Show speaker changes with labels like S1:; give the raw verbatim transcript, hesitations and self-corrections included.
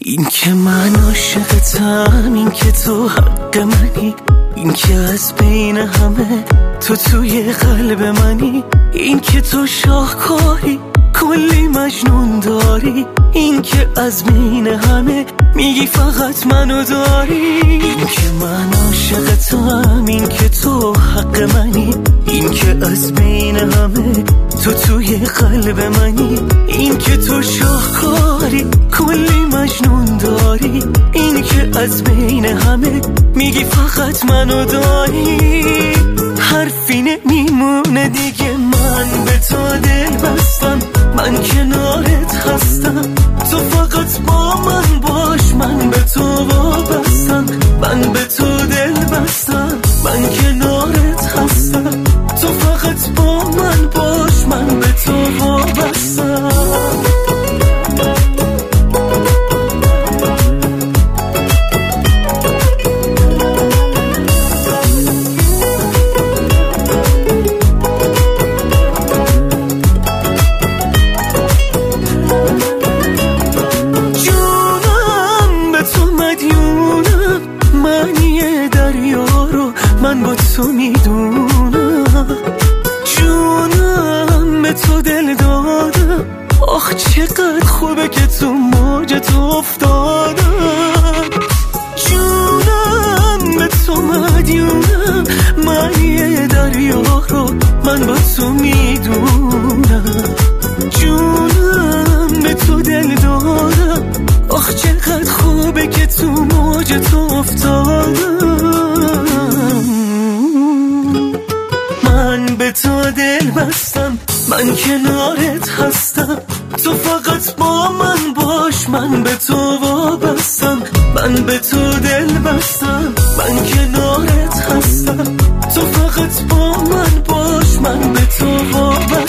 S1: این که من عاشقتم، این که تو حق منی، این که از بین همه تو توی قلب منی، این که تو شاهکاری کلی مجنون داری، این که از بین همه میگی فقط منو داری. این که من عاشقتم، این که تو حق منی، این که از بین همه تو توی قلب منی، این که تو شاهکاری کلی مجنون داری، این که از بین همه میگی فقط منو داری. حرفی نمیمونه دیگه، من به تو دل بستم، من کنارت هستم، تو فقط با من باش، من به تو وابستم، من به تو دل بستم، من کنارت هستم، تو فقط با من باش، من به تو وابستم. من با تو میدونم، جونم به تو دل دادم، آخ چقدر خوبه که تو موجت افتادم. جونم به تو مدیونم، من یه دریا رو من با تو میدونم، جونم به تو دل دادم، آخ چقدر خوبه که تو موجت افتادم. من به تو دل بستم، من کنارت هستم، تو فقط با من باش، من به تو وابستم، من به تو دل بستم، من کنارت هستم، تو فقط با من باش، من به تو وابستم.